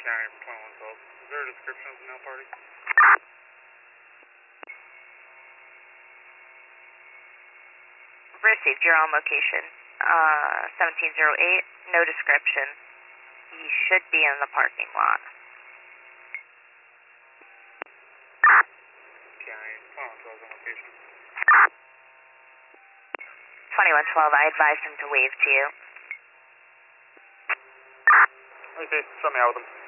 County for 2112. Is there a description of the mail party? Received, you're on location. 1708, no description. He should be in the parking lot. County 2112 on location. 2112, I advised him to wave to you. Okay, send me out with him.